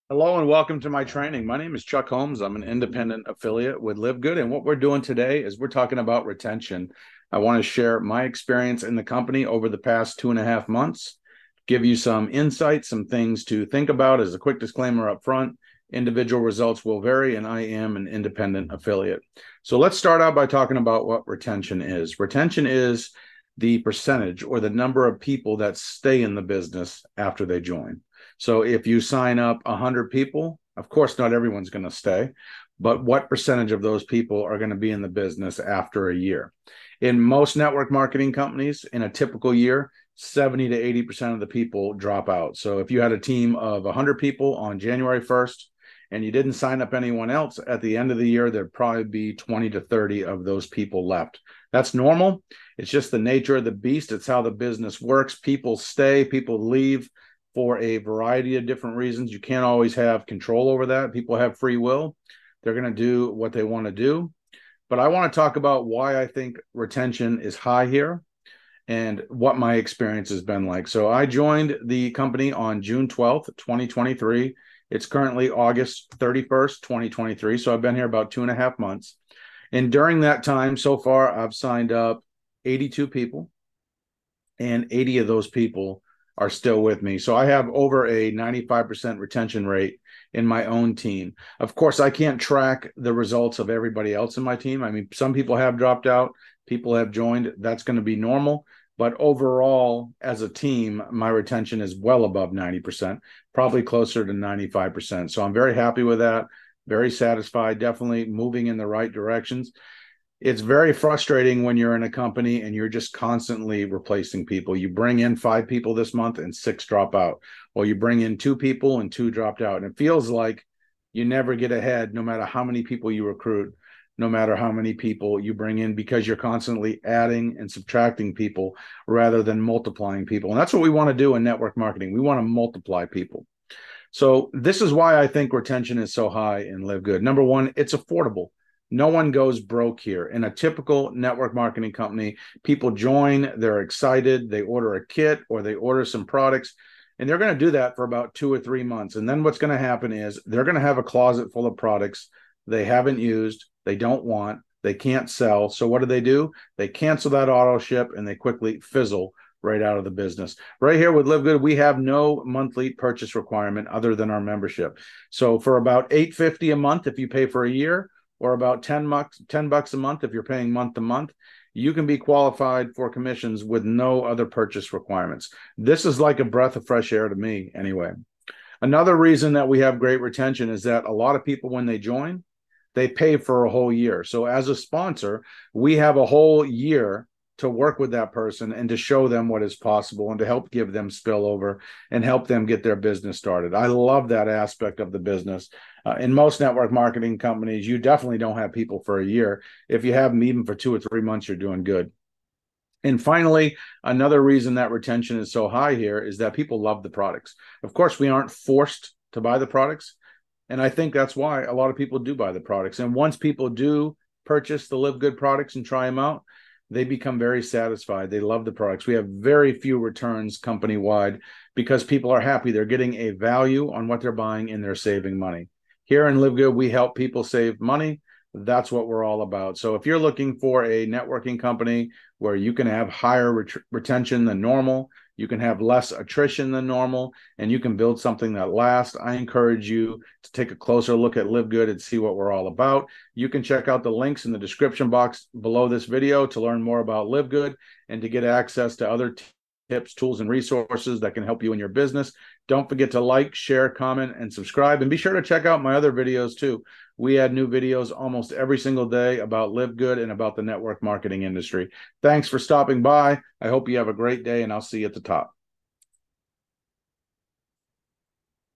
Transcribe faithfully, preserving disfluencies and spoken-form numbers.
Hello and welcome to my training. My name is Chuck Holmes. I'm an independent affiliate with Live Good. And what we're doing today is we're talking about retention. I want to share my experience in the company over the past two and a half months, give you some insights, some things to think about. As a quick disclaimer up front, individual results will vary, and I am an independent affiliate. So let's start out by talking about what retention is. Retention is the percentage or the number of people that stay in the business after they join. So if you sign up one hundred people, of course, not everyone's going to stay, but what percentage of those people are going to be in the business after a year? In most network marketing companies, in a typical year, seventy to eighty percent of the people drop out. So if you had a team of one hundred people on January first and you didn't sign up anyone else, at the end of the year, there'd probably be twenty to thirty of those people left. That's normal. It's just the nature of the beast. It's how the business works. People stay, people leave for a variety of different reasons. You can't always have control over that. People have free will. They're going to do what they want to do. But I want to talk about why I think retention is high here and what my experience has been like. So I joined the company on June twelfth, twenty twenty-three. It's currently August thirty-first, twenty twenty-three. So I've been here about two and a half months. And during that time, so far, I've signed up eighty-two people, and eighty of those people are still with me. So I have over a ninety-five percent retention rate in my own team. Of course, I can't track the results of everybody else in my team. I mean, some people have dropped out, people have joined. That's going to be normal. But overall, as a team, my retention is well above ninety percent, probably closer to ninety-five percent. So I'm very happy with that, very satisfied, definitely moving in the right directions. It's very frustrating when you're in a company and you're just constantly replacing people. You bring in five people this month and six drop out. Or you bring in two people and two dropped out. And it feels like you never get ahead no matter how many people you recruit, no matter how many people you bring in, because you're constantly adding and subtracting people rather than multiplying people. And that's what we want to do in network marketing. We want to multiply people. So this is why I think retention is so high in Live Good. Number one, it's affordable. No one goes broke here. In a typical network marketing company, people join, they're excited, they order a kit or they order some products, and they're going to do that for about two or three months. And then what's going to happen is they're going to have a closet full of products they haven't used, they don't want, they can't sell. So what do they do? They cancel that auto ship and they quickly fizzle right out of the business. Right here with Live Good, we have no monthly purchase requirement other than our membership. So for about eight dollars and fifty cents a month, if you pay for a year, or about ten bucks, ten bucks a month if you're paying month to month, you can be qualified for commissions with no other purchase requirements. This is like a breath of fresh air to me anyway. Another reason that we have great retention is that a lot of people, when they join, they pay for a whole year. So as a sponsor, we have a whole year to work with that person and to show them what is possible and to help give them spillover and help them get their business started. I love that aspect of the business. Uh, in most network marketing companies, you definitely don't have people for a year. If you have them even for two or three months, you're doing good. And finally, another reason that retention is so high here is that people love the products. Of course, we aren't forced to buy the products. And I think that's why a lot of people do buy the products. And once people do purchase the Live Good products and try them out, they become very satisfied. They love the products. We have very few returns company-wide because people are happy. They're getting a value on what they're buying and they're saving money. Here in Live Good, we help people save money. That's what we're all about. So if you're looking for a networking company where you can have higher ret- retention than normal, you can have less attrition than normal, and you can build something that lasts, I encourage you to take a closer look at Live Good and see what we're all about. You can check out the links in the description box below this video to learn more about Live Good and to get access to other t- tips, tools, and resources that can help you in your business. Don't forget to like, share, comment, and subscribe. And be sure to check out my other videos too. We add new videos almost every single day about Live Good and about the network marketing industry. Thanks for stopping by. I hope you have a great day, and I'll see you at the top.